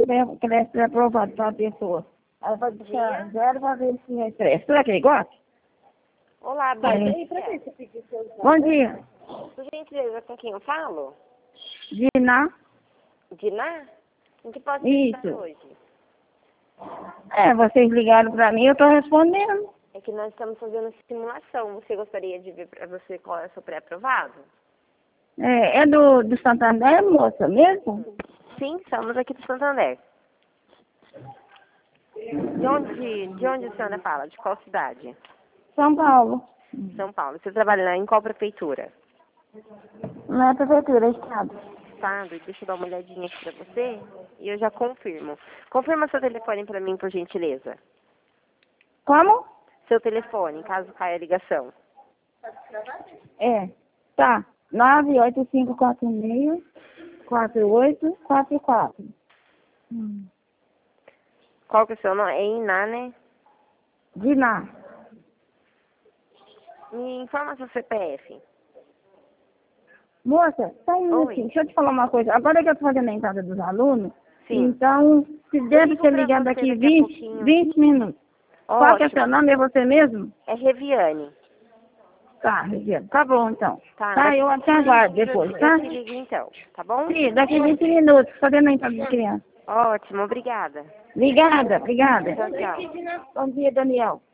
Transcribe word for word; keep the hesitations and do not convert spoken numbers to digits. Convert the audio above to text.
cre- creche aprovado para a pessoa. Ela vai deixar zero para ver se é creche. Será que ele gosta? Olá, bom Sim. dia. Bom dia. Por gentileza, com quem eu falo? Dina? Diná? Em que posso te ajudar Isso. hoje? É, vocês ligaram para mim, eu estou respondendo. É que nós estamos fazendo simulação. Você gostaria de ver para você qual é o seu pré-aprovado? É, é do, do Santander, moça, mesmo? Sim, estamos aqui do Santander. De onde, de onde a senhora fala? De qual cidade? São Paulo. São Paulo. Você trabalha em qual prefeitura? Não é prefeitura, é estado. Estado. Deixa eu dar uma olhadinha aqui para você e eu já confirmo. Confirma seu telefone para mim, por gentileza. Como? Seu telefone, caso caia a ligação. É, tá. nove oito cinco quatro seis, quatro oito quatro quatro. Hum. Qual que é o seu nome? É Iná, né? Dina. Me informa seu C P F. Moça, só um Oi. minutinho. Deixa eu te falar uma coisa. Agora que eu tô fazendo a entrada dos alunos, Sim. então, se deve ligo ser pra ligado você daqui daqui a vinte, pouquinho. vinte minutos. Qual que é seu Ótimo. nome? É você mesmo? É Reviane. Tá, Regina. Tá bom, então. Tá, Tá, daqui eu até aguardo depois, eu tá? te ligo então, tá bom? Sim, daqui vinte minutos, fazendo a entrada de criança. Ótimo, obrigada. Obrigada, obrigada. Tchau, tchau. Bom dia, Daniel.